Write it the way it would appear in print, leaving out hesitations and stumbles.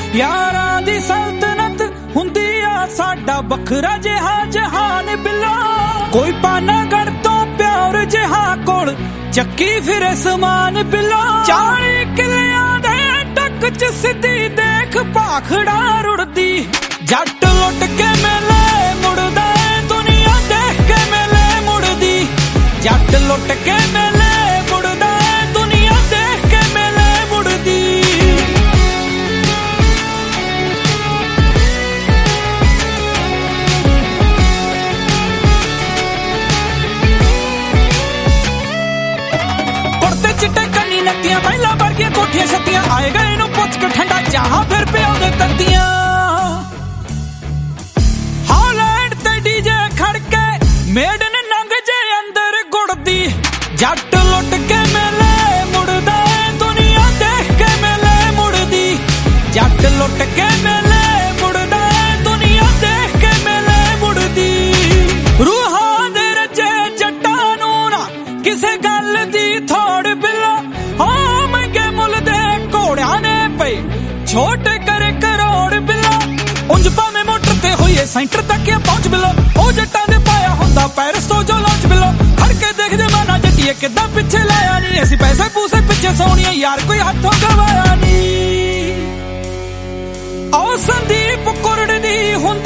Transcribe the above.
यारां दी सल्तनत हुंदी आ साडा बखरा जिहा जहान बिल्ला कोई पानागढ़ तो प्यार जिहा कोल चक्की फिरे समान बिल्ला 40 किलियां दे टक च सिद्धी देख भाखड़ा रुड़दी जट लुट के मेले मुड़दा दुनिया देख के मेले मुड़दी जट लुट के मेले मुड़दा दुनिया देख के मेले मुड़दी कुर्ते चिट्टे कन्नी नत्तियां महिला वर्गियां कोठियां छत्तियां आए गए नूं पुछ के ठंडा चाह फिर पिया दे तत्तियां हॉलैंड ते डीजे खड़के मेडन नंग जे अंदर गुड़दी जट लुट के मेले मुड़दा दुनिया देख के मेले मुड़दी जट लुट के मेले मुड़दा दुनिया देख के मेले मुड़दी रूहां दे रजे जट्टां नूं ना किसे गल दी थोड़ बिल्ला हो महंगे मुल दे घोड़ियां ने पए छोटे करे करोड़ बिल्ला उंज भावें मोटर ते होइए सेंटर तक पहुंच बिल्लो ओ जट्टां दे पाया हुंदा पैरिस तो जो लॉन्च बिल्लो हर के देख दे माना जट्टिए किद्दां पिछे लाया नी असीं पैसे पूसे पिछे सोनिया यार कोई हथों गवाया नी ओ संदीप कुरड़ दी